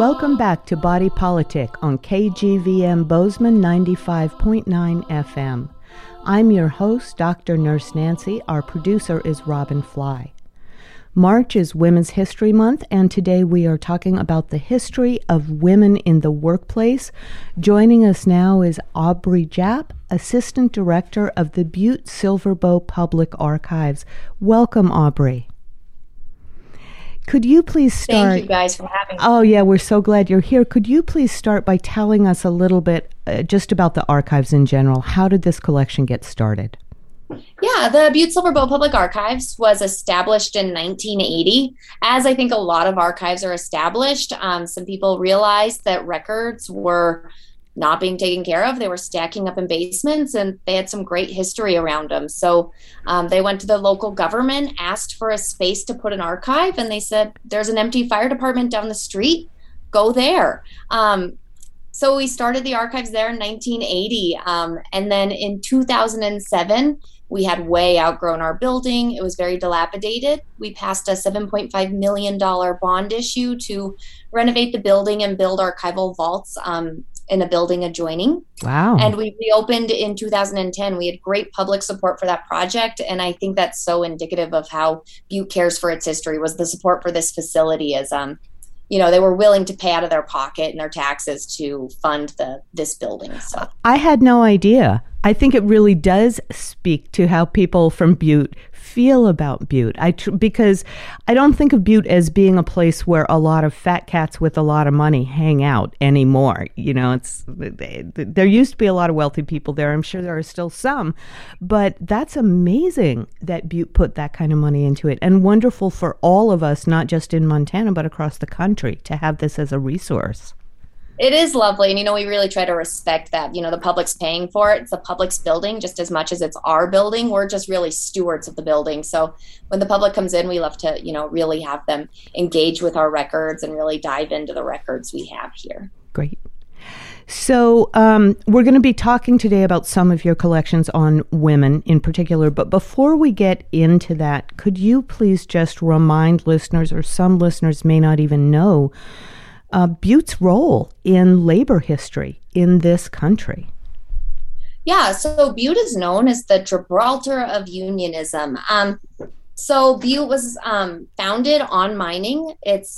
Welcome back to Body Politic on KGVM Bozeman 95.9 FM. I'm your host, Dr. Nurse Nancy. Our producer is Robin Fly. March is Women's History Month, and today we are talking about the history of women in the workplace. Joining us now is Aubrey Japp, Assistant Director of the Butte Silverbow Public Archives. Welcome, Aubrey. Could you please start? Thank you guys for having me. Oh, yeah, we're so glad you're here. Could you please start by telling us a little bit just about the archives in general? How did this collection get started? Yeah, the Butte Silverbow Public Archives was established in 1980. As I think a lot of archives are established, some people realized that records were not being taken care of. They were stacking up in basements, and they had some great history around them. So they went to the local government, asked for a space to put an archive, and they said, there's an empty fire department down the street, go there. So we started the archives there in 1980. And then in 2007, we had way outgrown our building. It was very dilapidated. We passed a $7.5 million bond issue to renovate the building and build archival vaults in a building adjoining. Wow. And we reopened in 2010. We had great public support for that project. And I think that's so indicative of how Butte cares for its history, was the support for this facility as, they were willing to pay out of their pocket and their taxes to fund this building. So I had no idea. I think it really does speak to how people from Butte feel about Butte. Because I don't think of Butte as being a place where a lot of fat cats with a lot of money hang out anymore. There used to be a lot of wealthy people there. I'm sure there are still some, but that's amazing that Butte put that kind of money into it, and wonderful for all of us, not just in Montana, but across the country, to have this as a resource. It is lovely. And, we really try to respect that, the public's paying for it. It's the public's building just as much as it's our building. We're just really stewards of the building. So when the public comes in, we love to, really have them engage with our records and really dive into the records we have here. Great. So we're going to be talking today about some of your collections on women in particular. But before we get into that, could you please just remind listeners, or some listeners may not even know, Butte's role in labor history in this country? Yeah, so Butte is known as the Gibraltar of unionism. So Butte was founded on mining.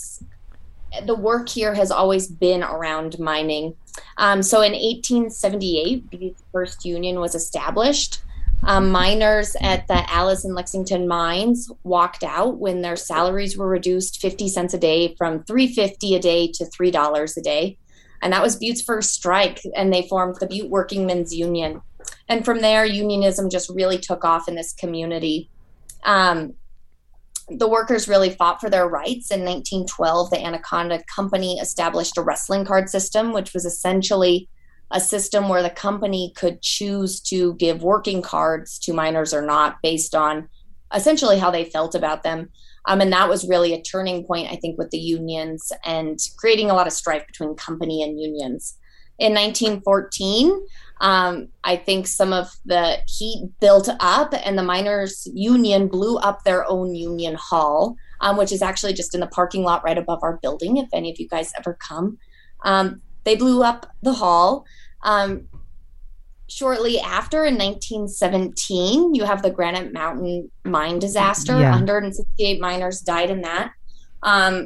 The work here has always been around mining. So in 1878, Butte's first union was established. Miners at the Alice and Lexington mines walked out when their salaries were reduced 50 cents a day from $3.50 a day to $3 a day. And that was Butte's first strike, and they formed the Butte Workingmen's Union. And from there, unionism just really took off in this community. The workers really fought for their rights. In 1912, the Anaconda Company established a wrestling card system, which was essentially a system where the company could choose to give working cards to miners or not, based on essentially how they felt about them. And that was really a turning point, I think, with the unions and creating a lot of strife between company and unions. In 1914, I think some of the heat built up, and the miners' union blew up their own union hall, which is actually just in the parking lot right above our building, if any of you guys ever come. They blew up the hall. Shortly after, in 1917, you have the Granite Mountain mine disaster. Yeah. 168 miners died in that. I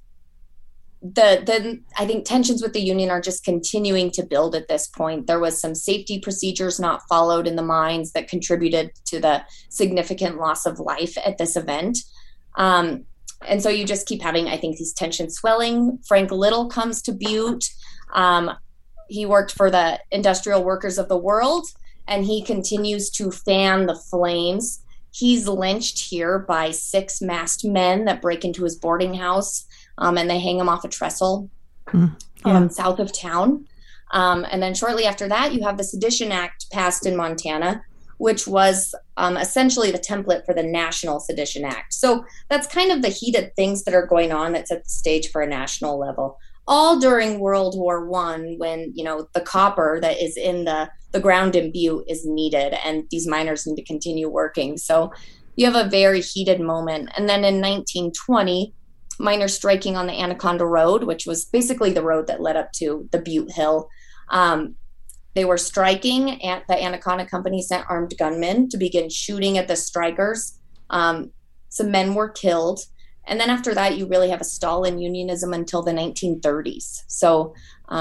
think tensions with the union are just continuing to build at this point. There was some safety procedures not followed in the mines that contributed to the significant loss of life at this event. And so you just keep having, I think, these tensions swelling. Frank Little comes to Butte. He worked for the Industrial Workers of the World, and he continues to fan the flames. He's lynched here by 6 masked men that break into his boarding house, and they hang him off a trestle south of town. And then shortly after that, you have the Sedition Act passed in Montana, which was essentially the template for the National Sedition Act. So that's kind of the heated things that are going on that set the stage for a national level. All during World War I, when, the copper that is in the ground in Butte is needed, and these miners need to continue working. So you have a very heated moment. And then in 1920, miners striking on the Anaconda Road, which was basically the road that led up to the Butte Hill. They were striking, and the Anaconda Company sent armed gunmen to begin shooting at the strikers. Some men were killed. And then after that, you really have a stall in unionism until the 1930s. So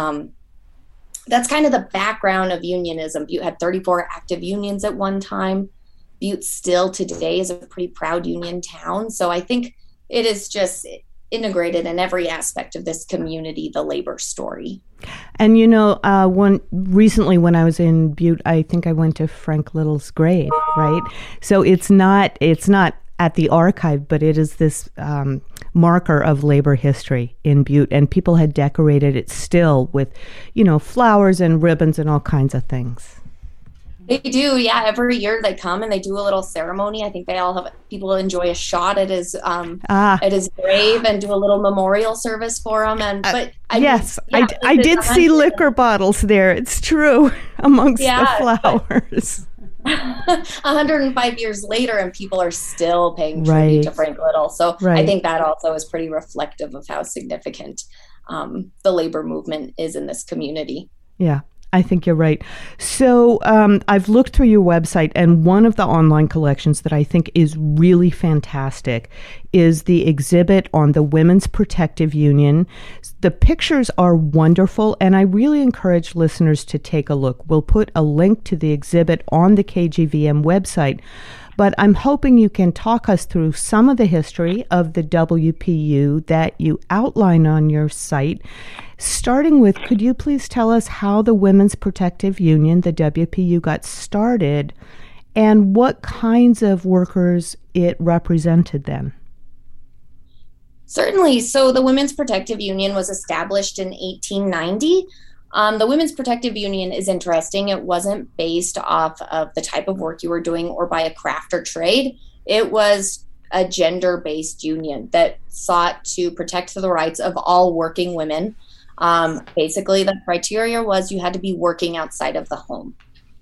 that's kind of the background of unionism. Butte had 34 active unions at one time. Butte still today is a pretty proud union town. So I think it is just integrated in every aspect of this community, the labor story. And recently when I was in Butte, I think I went to Frank Little's grave, right? So it's not at the archive, but it is this marker of labor history in Butte, and people had decorated it still with, flowers and ribbons and all kinds of things. They do, yeah. Every year they come and they do a little ceremony. I think people enjoy a shot at his grave and do a little memorial service for him. I did see liquor bottles there. It's true, amongst the flowers. 105 years later, and people are still paying tribute to Frank Little. So I think that also is pretty reflective of how significant the labor movement is in this community. Yeah. I think you're right. So I've looked through your website, and one of the online collections that I think is really fantastic is the exhibit on the Women's Protective Union. The pictures are wonderful, and I really encourage listeners to take a look. We'll put a link to the exhibit on the KGVM website, but I'm hoping you can talk us through some of the history of the WPU that you outline on your site. Starting with, could you please tell us how the Women's Protective Union, the WPU, got started and what kinds of workers it represented then? Certainly. So the Women's Protective Union was established in 1890. The Women's Protective Union is interesting. It wasn't based off of the type of work you were doing or by a craft or trade. It was a gender-based union that sought to protect the rights of all working women. Basically, the criteria was you had to be working outside of the home.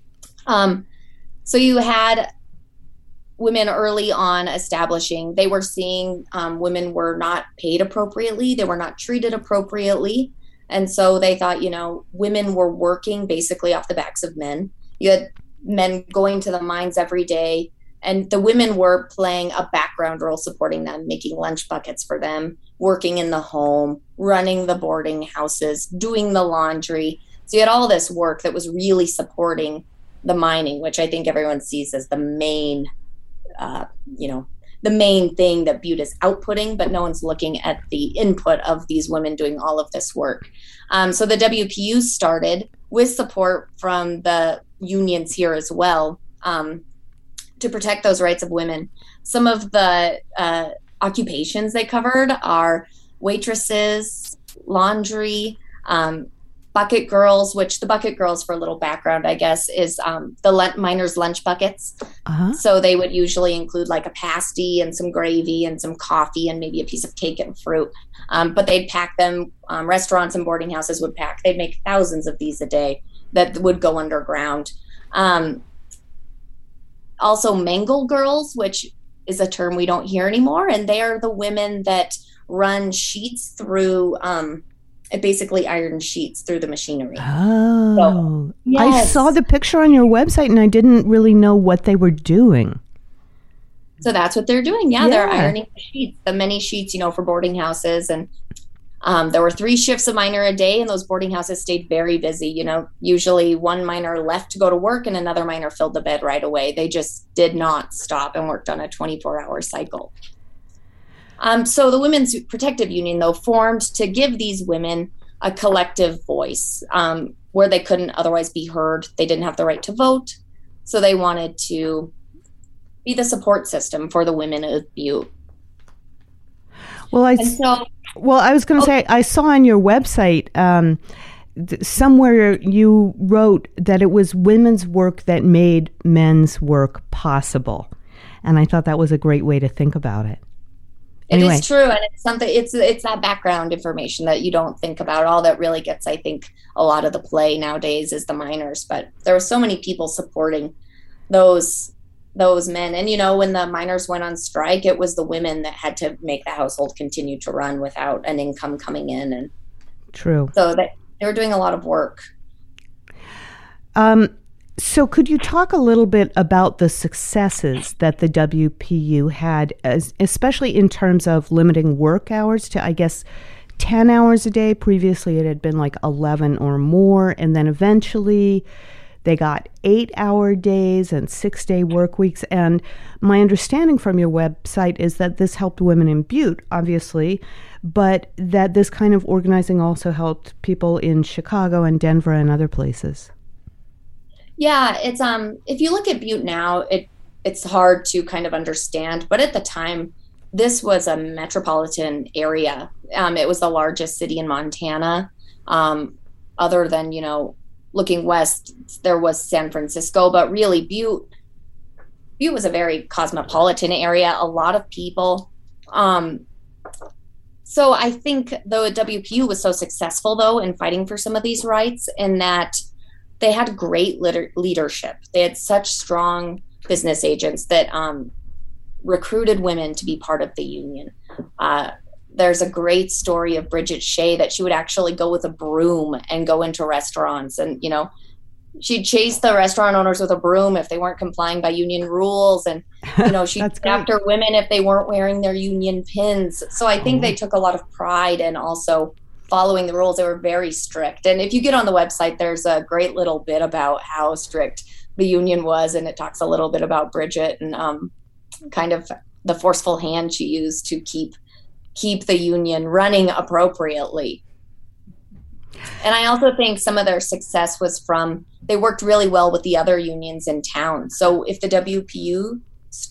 So you had women early on establishing, they were seeing women were not paid appropriately, they were not treated appropriately. And so they thought, women were working basically off the backs of men. You had men going to the mines every day, and the women were playing a background role, supporting them, making lunch buckets for them, working in the home, running the boarding houses, doing the laundry. So you had all this work that was really supporting the mining, which I think everyone sees as the main, the main thing that Butte is outputting, but no one's looking at the input of these women doing all of this work. So the WPU started with support from the unions here as well, to protect those rights of women. Some of the occupations they covered are waitresses, laundry, bucket girls, which the bucket girls, for a little background, I guess, is the miners' lunch buckets. Uh-huh. So they would usually include like a pasty and some gravy and some coffee and maybe a piece of cake and fruit. But they'd pack them, restaurants and boarding houses would pack. They'd make thousands of these a day that would go underground. Also mangle girls, which is a term we don't hear anymore. And they are the women that run sheets through, basically iron sheets through the machinery. Oh, so, yes. I saw the picture on your website and I didn't really know what they were doing. So that's what they're doing. Yeah. They're ironing the sheets, the many sheets, for boarding houses. And there were 3 shifts of miner a day, and those boarding houses stayed very busy. Usually one miner left to go to work and another miner filled the bed right away. They just did not stop and worked on a 24-hour cycle. So the Women's Protective Union, though, formed to give these women a collective voice where they couldn't otherwise be heard. They didn't have the right to vote. So they wanted to be the support system for the women of Butte. Well, I was going to say, I saw on your website somewhere you wrote that it was women's work that made men's work possible. And I thought that was a great way to think about it. Anyway. It is true, and it's something. It's that background information that you don't think about. All that really gets, I think, a lot of the play nowadays is the miners. But there were so many people supporting those those men. And, when the miners went on strike, it was the women that had to make the household continue to run without an income coming in. And true. So they were doing a lot of work. So could you talk a little bit about the successes that the WPU had, especially in terms of limiting work hours to, I guess, 10 hours a day? Previously, it had been like 11 or more, and then eventually they got 8-hour days and 6-day work weeks. And my understanding from your website is that this helped women in Butte, obviously, but that this kind of organizing also helped people in Chicago and Denver and other places. Yeah, it's if you look at Butte now, it's hard to kind of understand, but at the time, this was a metropolitan area. It was the largest city in Montana. Other than, looking west, there was San Francisco, but really Butte was a very cosmopolitan area, a lot of people. So I think the WPU was so successful, though, in fighting for some of these rights, in that they had great leadership. They had such strong business agents that recruited women to be part of the union. There's a great story of Bridget Shea that she would actually go with a broom and go into restaurants. And, she'd chase the restaurant owners with a broom if they weren't complying by union rules. And, she'd go after women if they weren't wearing their union pins. So I think they took a lot of pride in also following the rules. They were very strict. And if you get on the website, there's a great little bit about how strict the union was. And it talks a little bit about Bridget and kind of the forceful hand she used to keep the union running appropriately. And I also think some of their success was from, they worked really well with the other unions in town. So if the WPU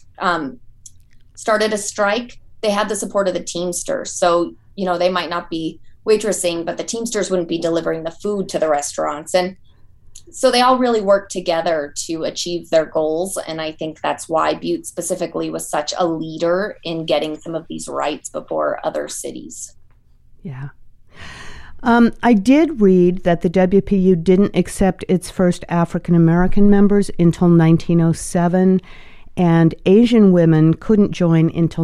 started a strike, they had the support of the Teamsters. So, they might not be waitressing, but the Teamsters wouldn't be delivering the food to the restaurants. And so they all really worked together to achieve their goals. And I think that's why Butte specifically was such a leader in getting some of these rights before other cities. Yeah. I did read that the WPU didn't accept its first African American members until 1907, and Asian women couldn't join until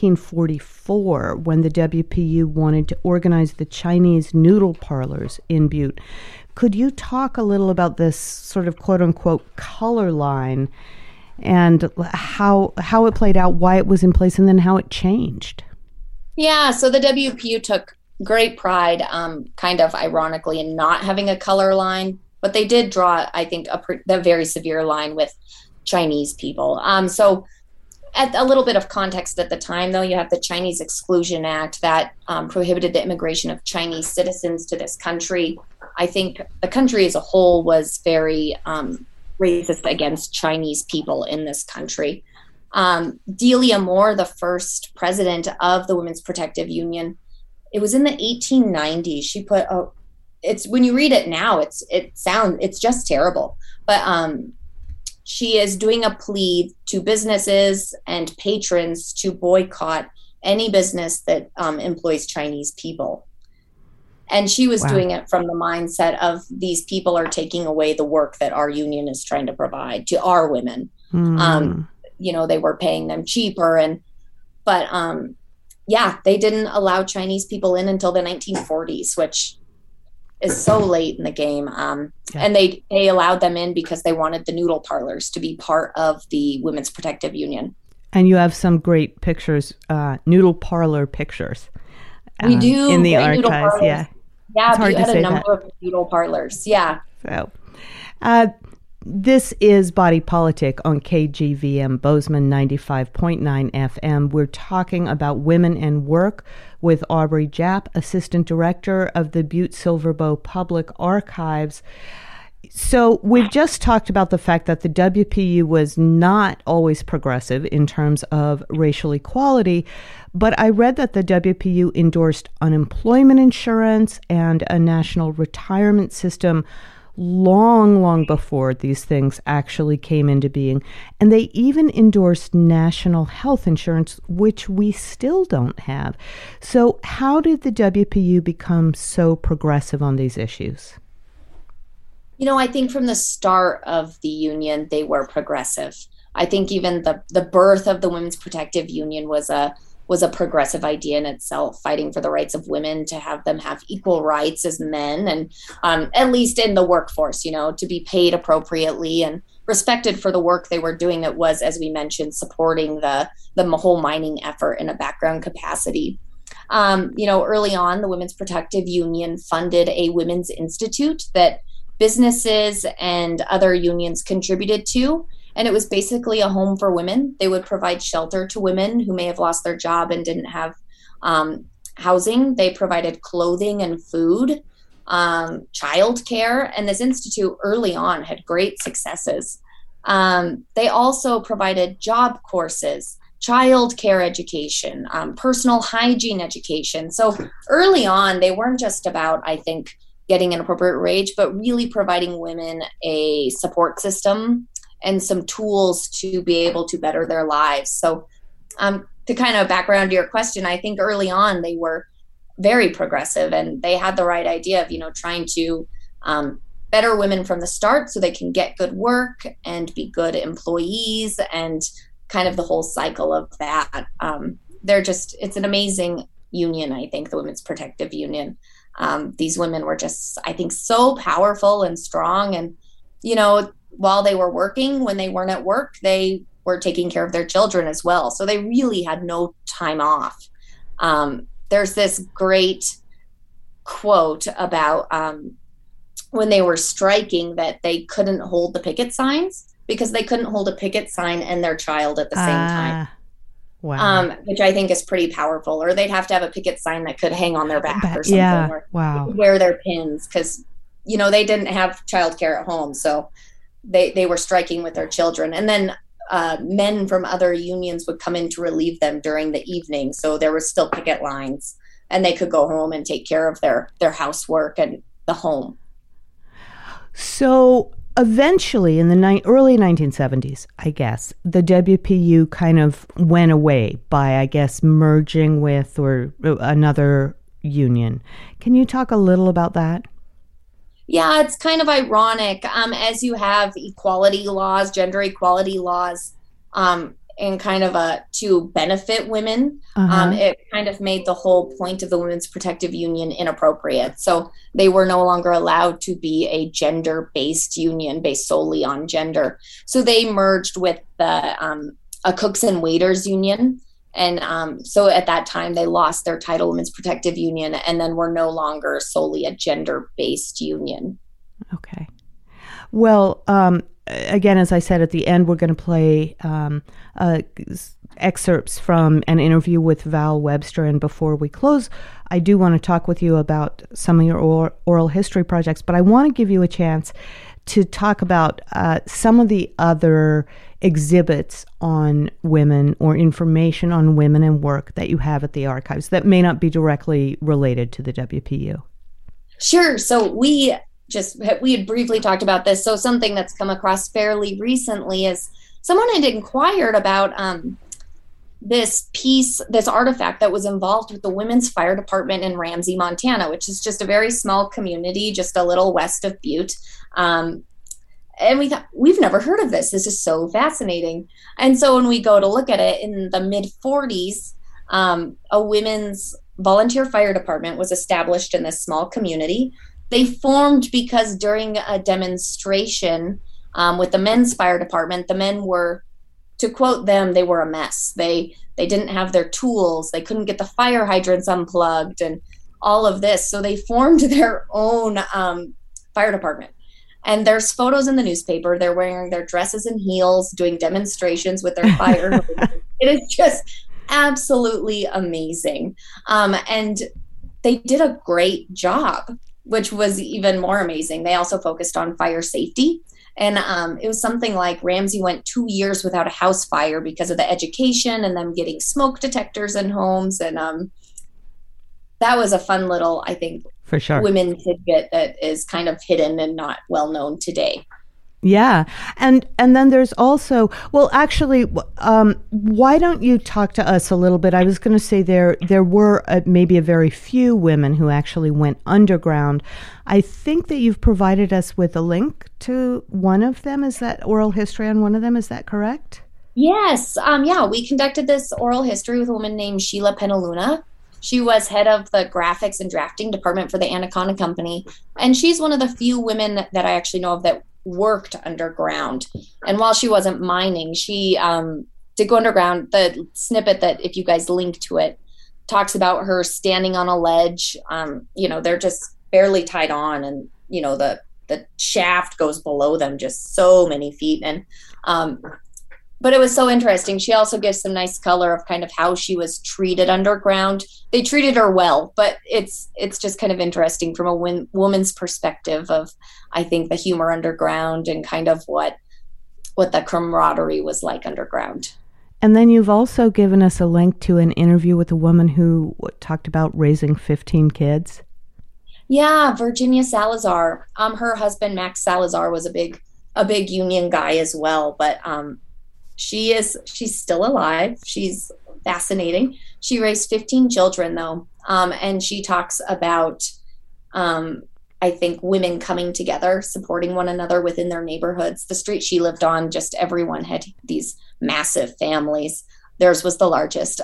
1944, when the WPU wanted to organize the Chinese noodle parlors in Butte. Could you talk a little about this sort of quote-unquote color line and how it played out, why it was in place, and then how it changed? Yeah, so the WPU took great pride, kind of ironically, in not having a color line, but they did draw, I think, a very severe line with Chinese people. So at a little bit of context at the time, though, you have the Chinese Exclusion Act that prohibited the immigration of Chinese citizens to this country. I think the country as a whole was very racist against Chinese people in this country. Delia Moore, the first president of the Women's Protective Union, it was in the 1890s. She put, it's when you read it now, it's just terrible. But she is doing a plea to businesses and patrons to boycott any business that employs Chinese people. And she was doing it from the mindset of, these people are taking away the work that our union is trying to provide to our women. They were paying them cheaper. But they didn't allow Chinese people in until the 1940s, which is so late in the game. And they allowed them in because they wanted the noodle parlors to be part of the Women's Protective Union. And you have some great pictures, noodle parlor pictures. We do. In the archives, yeah. Yeah, we had a number of noodle parlors, yeah. So, this is Body Politic on KGVM Bozeman 95.9 FM. We're talking about women and work with Aubrey Japp, Assistant Director of the Butte Silver Bow Public Archives. So we've just talked about the fact that the WPU was not always progressive in terms of racial equality, but I read that the WPU endorsed unemployment insurance and a national retirement system long before these things actually came into being. And they even endorsed national health insurance, which we still don't have. So how did the WPU become so progressive on these issues? I think from the start of the union, they were progressive. I think even the birth of the Women's Protective Union was a progressive idea in itself, fighting for the rights of women, to have them have equal rights as men, and at least in the workforce, to be paid appropriately and respected for the work they were doing that was, as we mentioned, supporting the whole mining effort in a background capacity. Early on, the Women's Protective Union funded a women's institute that businesses and other unions contributed to. And it was basically a home for women. They would provide shelter to women who may have lost their job and didn't have housing. They provided clothing and food, childcare. And this institute early on had great successes. They also provided job courses, childcare education, personal hygiene education. So early on, they weren't just about, I think, getting an appropriate wage, but really providing women a support system and some tools to be able to better their lives. So to kind of background your question, I think early on they were very progressive, and they had the right idea of, trying to better women from the start so they can get good work and be good employees, and kind of the whole cycle of that. It's an amazing union, I think, the Women's Protective Union. These women were just, I think, so powerful and strong. And, while they were working, when they weren't at work, they were taking care of their children as well. So they really had no time off. There's this great quote about when they were striking that they couldn't hold the picket signs because they couldn't hold a picket sign and their child at the same time. Wow. Which I think is pretty powerful. Or they'd have to have a picket sign that could hang on their back or something. Yeah. Or wow. wear their pins because, they didn't have childcare at home. So they were striking with their children. And then men from other unions would come in to relieve them during the evening. So there were still picket lines, and they could go home and take care of their housework and the home. So eventually, in the early 1970s, I guess, the WPU kind of went away by, I guess, merging with or another union. Can you talk a little about that? Yeah, it's kind of ironic. As you have equality laws, gender equality laws, and kind of to benefit women, it kind of made the whole point of the Women's Protective Union inappropriate. So they were no longer allowed to be a gender-based union based solely on gender. So they merged with a cooks and waiters union. And so at that time, they lost their title, Women's Protective Union, and then were no longer solely a gender-based union. Okay. Well, again, as I said at the end, we're going to play excerpts from an interview with Val Webster. And before we close, I do want to talk with you about some of your oral history projects, but I want to give you a chance to talk about some of the other exhibits on women or information on women and work that you have at the archives that may not be directly related to the WPU. Sure. So we had briefly talked about this. So something that's come across fairly recently is someone had inquired about this artifact that was involved with the Women's Fire Department in Ramsey, Montana, which is just a very small community, just a little west of Butte. And we thought, we've never heard of this. This is so fascinating. And so when we go to look at it, in the mid-40s, a women's volunteer fire department was established in this small community. They formed because during a demonstration with the men's fire department, the men were, to quote them, they were a mess. They didn't have their tools. They couldn't get the fire hydrants unplugged and all of this. So they formed their own fire department. And there's photos in the newspaper. They're wearing their dresses and heels, doing demonstrations with their fire. It is just absolutely amazing. And they did a great job, which was even more amazing. They also focused on fire safety. And it was something like Ramsey went 2 years without a house fire because of the education and them getting smoke detectors in homes. And that was a fun little, I think, for sure, women tidbit that is kind of hidden and not well known today. Yeah. And then there's also, well, actually, why don't you talk to us a little bit? I was going to say there were maybe a very few women who actually went underground. I think that you've provided us with a link to one of them. Is that oral history on one of them? Is that correct? Yes. Yeah, we conducted this oral history with a woman named Sheila Penaluna. She was head of the graphics and drafting department for the Anaconda Company. And she's one of the few women that I actually know of that worked underground. And while she wasn't mining, she did go underground. The snippet that, if you guys link to it, talks about her standing on a ledge. They're just barely tied on, and, the shaft goes below them just so many feet. And but it was so interesting. She also gives some nice color of kind of how she was treated underground. They treated her well, but it's just kind of interesting from a woman's perspective of, I think, the humor underground and kind of what the camaraderie was like underground. And then you've also given us a link to an interview with a woman who talked about raising 15 kids. Yeah, Virginia Salazar. Her husband, Max Salazar, was a big union guy as well, but she's still alive. She's fascinating. She raised 15 children, though. And she talks about, I think, women coming together, supporting one another within their neighborhoods. The street she lived on, just everyone had these massive families. Theirs was the largest.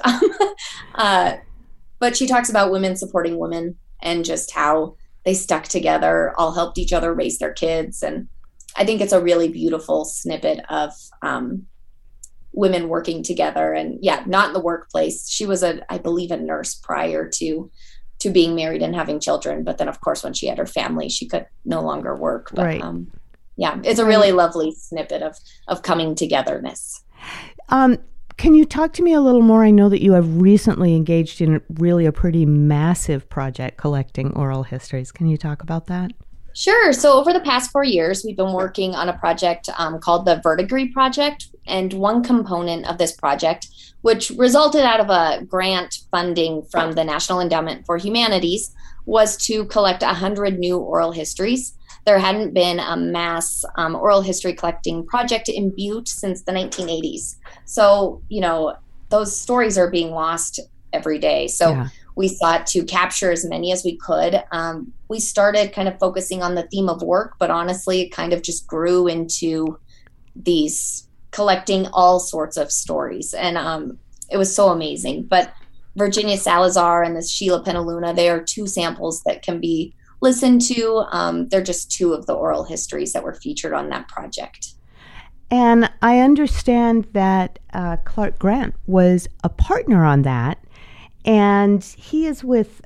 But she talks about women supporting women and just how they stuck together, all helped each other raise their kids. And I think it's a really beautiful snippet of women working together, and not in the workplace. She was I believe a nurse prior to being married and having children, but then of course when she had her family she could no longer work. But right. It's a really lovely snippet of coming togetherness. Can you talk to me a little more? I know that you have recently engaged in really a pretty massive project collecting oral histories. Can you talk about that? Sure. So over the past 4 years, we've been working on a project called the Verdigris Project. And one component of this project, which resulted out of a grant funding from the National Endowment for Humanities, was to collect 100 new oral histories. There hadn't been a mass oral history collecting project in Butte since the 1980s. So, those stories are being lost every day. So we sought to capture as many as we could. We started kind of focusing on the theme of work, but honestly, it kind of just grew into these collecting all sorts of stories. And it was so amazing. But Virginia Salazar and this Sheila Penaluna, they are two samples that can be listened to. They're just two of the oral histories that were featured on that project. And I understand that Clark Grant was a partner on that. And he is with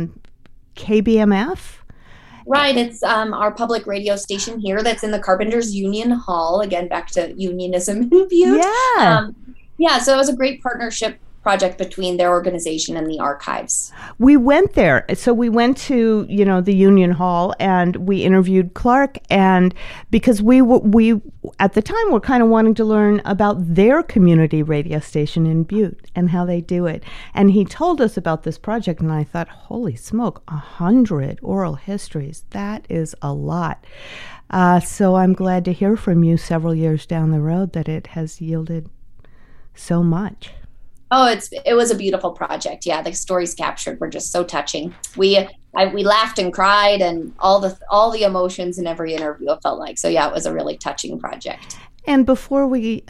KBMF. Right. It's our public radio station here that's in the Carpenters Union Hall. Again, back to unionism in Butte. Yeah. So it was a great partnership project between their organization and the archives. We went there. So we went to, the Union Hall, and we interviewed Clark, and because we at the time were kind of wanting to learn about their community radio station in Butte and how they do it. And he told us about this project, and I thought, holy smoke, 100 oral histories. That is a lot. So I'm glad to hear from you several years down the road that it has yielded so much. Oh, it was a beautiful project. Yeah, the stories captured were just so touching. We laughed and cried, and all the emotions in every interview, it felt like. So yeah, it was a really touching project. And before we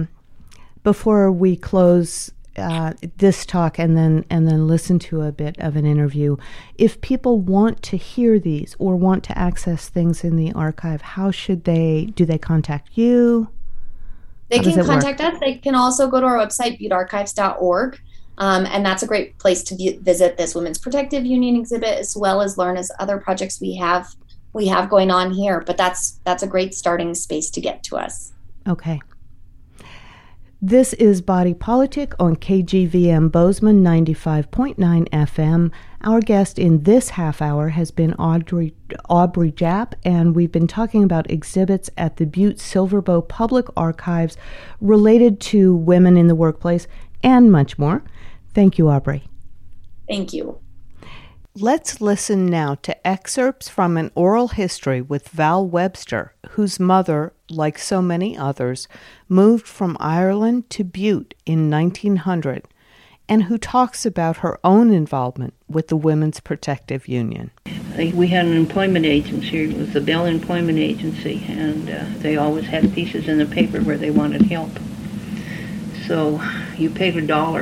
close this talk and then listen to a bit of an interview, if people want to hear these or want to access things in the archive, how should they? Do they contact you? They can contact us. They can also go to our website, buttearchives.org, and that's a great place to visit this Women's Protective Union exhibit, as well as learn as other projects we have going on here. But that's a great starting space to get to us. Okay. This is Body Politic on KGVM Bozeman 95.9 FM. Our guest in this half hour has been Aubrey Japp, and we've been talking about exhibits at the Butte Silverbow Public Archives related to women in the workplace and much more. Thank you, Aubrey. Thank you. Let's listen now to excerpts from an oral history with Val Webster, whose mother, like so many others, moved from Ireland to Butte in 1900, and who talks about her own involvement with the Women's Protective Union. We had an employment agency. It was the Bell Employment Agency, and they always had pieces in the paper where they wanted help. So you paid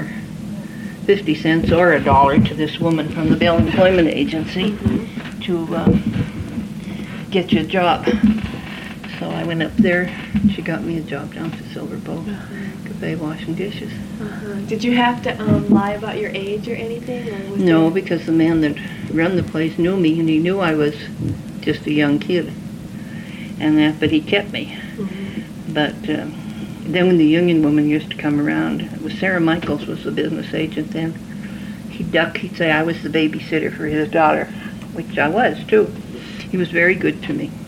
$1.50 or $1 to this woman from the Bell Employment Agency to get you a job. So I went up there. She got me a job down to Silver Bow Cafe washing dishes. Did you have to lie about your age or anything? Or was No, because the man that run the place knew me, and he knew I was just a young kid. But he kept me. But then when the union woman used to come around, it was Sarah Michaels was the business agent then. He'd say I was the babysitter for his daughter, which I was too. He was very good to me.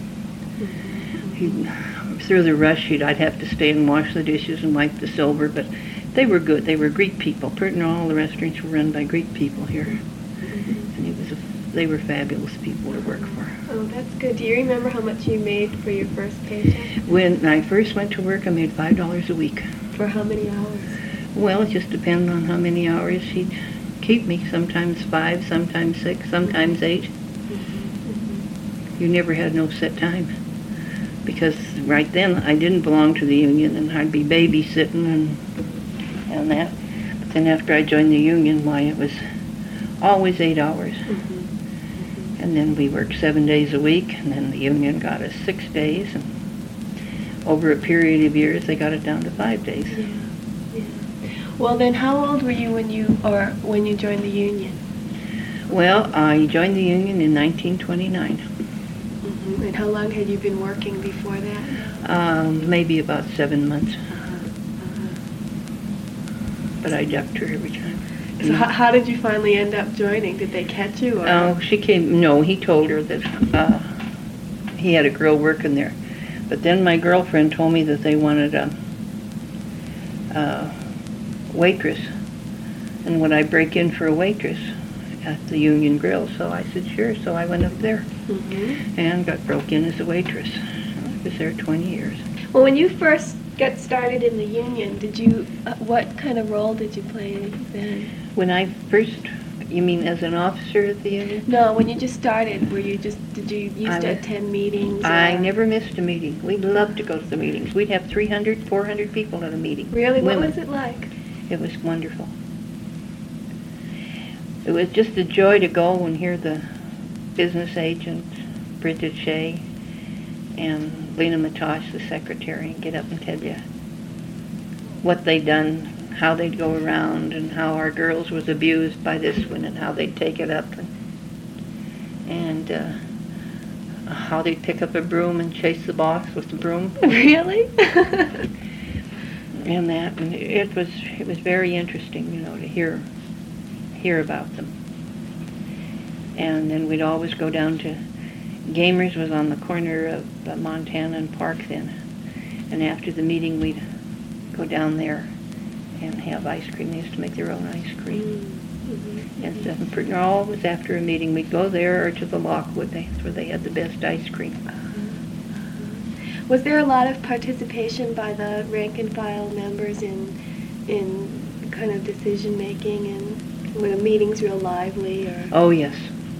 Through the rush, I'd have to stay and wash the dishes and wipe the silver, but they were good. They were Greek people. Pretty much all the restaurants were run by Greek people here, and they were fabulous people to work for. Oh, that's good. Do you remember how much you made for your first paycheck? When I first went to work, I made $5 a week. For how many hours? Well, it just depended on how many hours he'd keep me. Sometimes 5, sometimes 6, sometimes 8. You never had no set time. Because right then I didn't belong to the union, and I'd be babysitting and that. But then after I joined the union, why, it was always 8 hours. And then we worked 7 days a week, and then the union got us 6 days, and over a period of years they got it down to 5 days. Yeah. Well, then how old were you when you joined the union? Well, I joined the union in 1929. And how long had you been working before that? Maybe about 7 months. But I ducked her every time. So how did you finally end up joining? Did they catch you? Or? Oh, she came. No, he told her that he had a girl working there. But then my girlfriend told me that they wanted a waitress, and would I break in for a waitress at the Union Grill? So I said sure. So I went up there and got broke in as a waitress. I was there 20 years. Well, when you first got started in the union, did you? What kind of role did you play then? When I first, you mean as an officer at the union? No, when you just started, did you used to attend meetings? I never missed a meeting. We'd love to go to the meetings. We'd have 300, 400 people at a meeting. Really? Women. What was it like? It was wonderful. It was just a joy to go and hear the business agent, Bridget Shea, and Lena Matosh, the secretary, and get up and tell you what they'd done, how they'd go around, and how our girls was abused by this one, and how they'd take it up, and how they'd pick up a broom and chase the boss with the broom. Really? And it was very interesting, to hear about them. And then we'd always go down to Gamers was on the corner of Montana and Park then, and after the meeting we'd go down there and have ice cream. They used to make their own ice cream and stuff. And always after a meeting we'd go there or to the Lockwood. That's where they had the best ice cream. Was there a lot of participation by the rank and file members in kind of decision making, and were the meetings real lively? Or? Oh yes,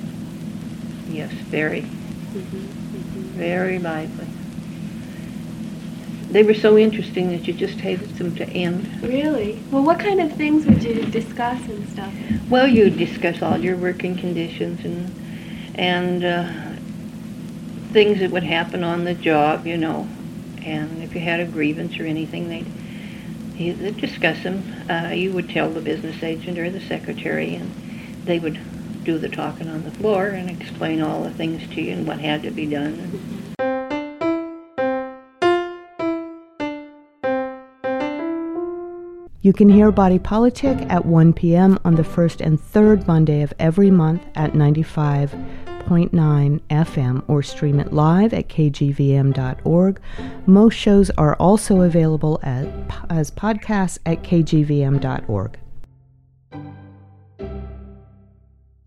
very. Very lively. They were so interesting that you just hated them to end. Really? Well, what kind of things would you discuss and stuff? Well, you discuss all your working conditions and things that would happen on the job, and if you had a grievance or anything, they'd discuss them. You would tell the business agent or the secretary, and they would do the talking on the floor and explain all the things to you and what had to be done. You can hear Body Politic at 1 p.m. on the first and third Monday of every month at 95.9 FM or stream it live at kgvm.org. Most shows are also available as podcasts at kgvm.org.